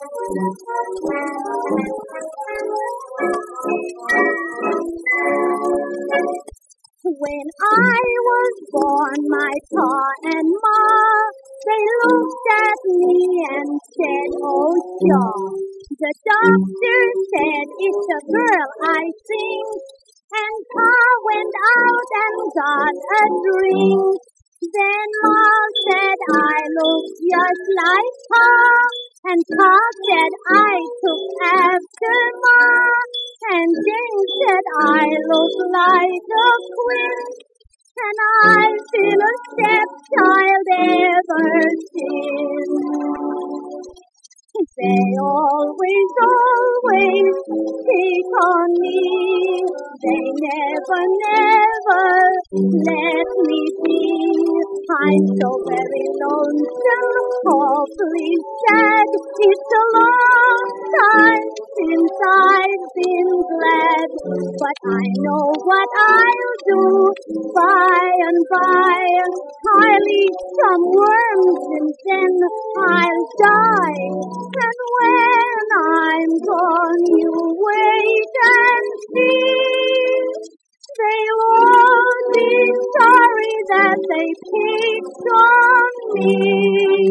When I was born, my pa and ma, they looked at me and said, "Oh, Shaw." The doctor said, "It's a girl, I think." And Pa went out and got a drink. Then Ma said, "I look just like Pa." And Pa said, "I took after Ma." And Jane said, "I look like a queen." And I've been a stepchild ever since. They always pick on me. They never let me be. I'm so very lonesome, awfully sad. It's a long time since I've been glad. But I know what I'll do by and by. I'll eat some worms and then I'll die. And when I'm gone, you wait and see. They'll all be sorry that they picked on me.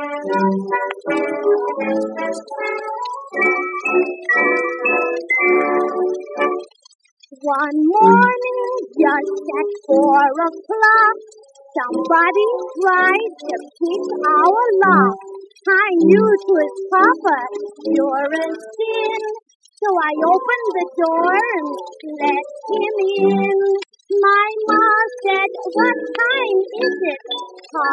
One morning, just at 4:00, somebody tried to pick our lock. I knew 'twas Papa, sure as sin. So I opened the door and let him in. My ma said, "What time is it, Pa?"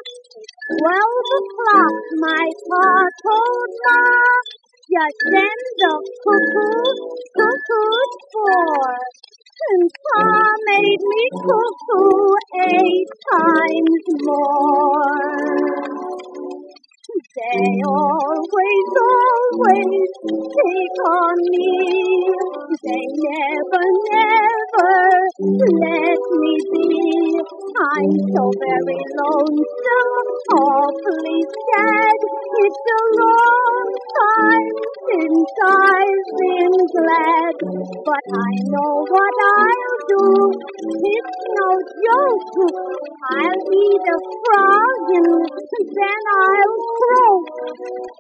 "12:00, my pa told Ma. Just then the cuckooed for. And Pa made me cuckoo 8 times more. They always pick on me. They never let me be. I'm so very lonesome, awfully sad. It's a long time since I've been glad. But I know what I'll do. It's no joke. I'll eat a frog and then I'll croak.